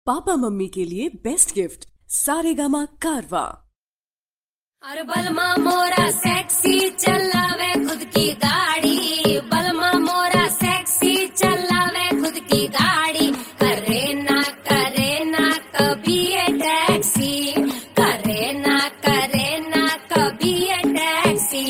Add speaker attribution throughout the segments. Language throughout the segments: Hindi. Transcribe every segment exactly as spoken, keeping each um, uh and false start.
Speaker 1: पापा मम्मी के लिए बेस्ट गिफ्ट सारेगामा कारवा।
Speaker 2: और बलमा मोरा सेक्सी चलावे खुद की गाड़ी, बलमा मोरा सेक्सी चलावे खुद की गाड़ी। करे ना करे ना कभी ये टैक्सी, करे ना करे ना कभी ये टैक्सी।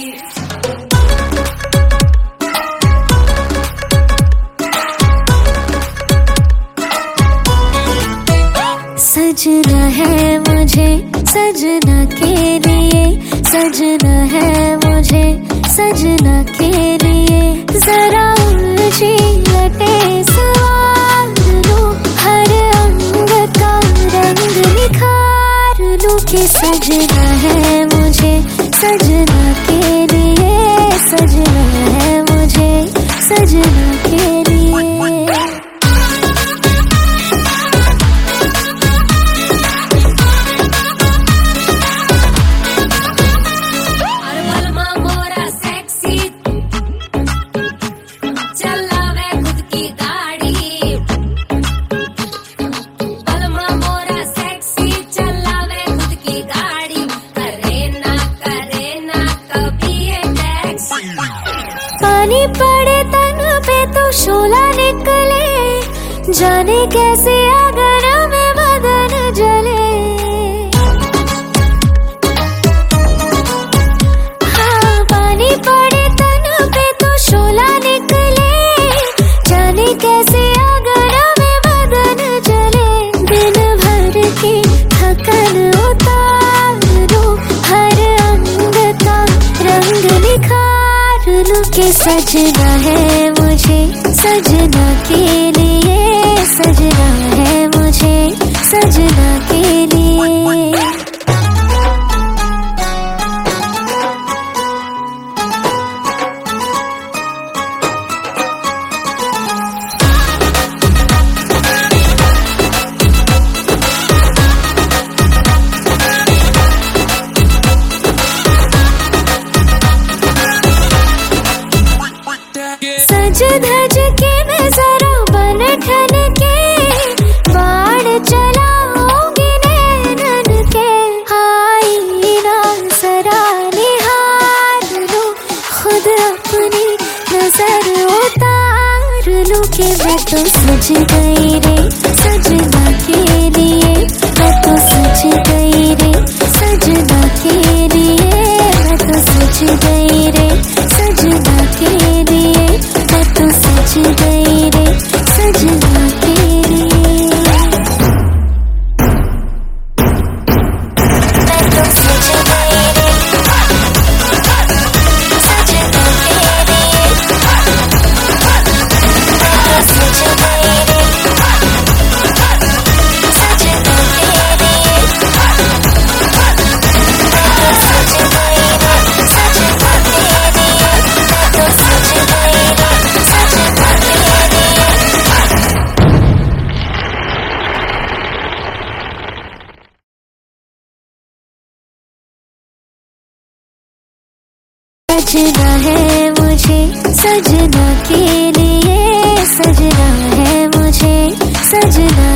Speaker 3: सजना है मुझे सजना के लिए, सजना है मुझे सजना के लिए। जरा उलझी लटे सवार लूं, हर अंग का रंग निखार लूं कि सजना है मुझे सजना के लिए, सजना है मुझे सजना के लिए। पानी पड़े तन पे तो शोला निकले, जाने कैसे अगर में बदन जले। हाँ, पानी पड़े तन पे तो शोला निकले, जाने कैसे अगर में बदन जले। दिन भर की थकन उतार दूं, हर अंग का रंग निखार के सजना है मुझे सजना के लिए, सजना है मुझे सजना के लिए। सज धज के मैं जरा बन ठन के, बाण चलाऊंगी नैनन के। आईना जरा निहार लूं, खुद अपनी नजर उतार लूं कि मैं तो सज गई रे सजना के लिए, मैं तो सज गई रे सजना के लिए, मैं तो सज गई रे सजना के लिए, मैं तो सज गई रे सजना के लिए। मैं तो सज गई रे सजना के लिए, मैं तो सज गई रे सजना के लिए, मैं तो सज गई रे सजना के लिए, मैं तो सज गई रे सजना के लिए। सजना है मुझे सजना के लिए, सजना है मुझे सजना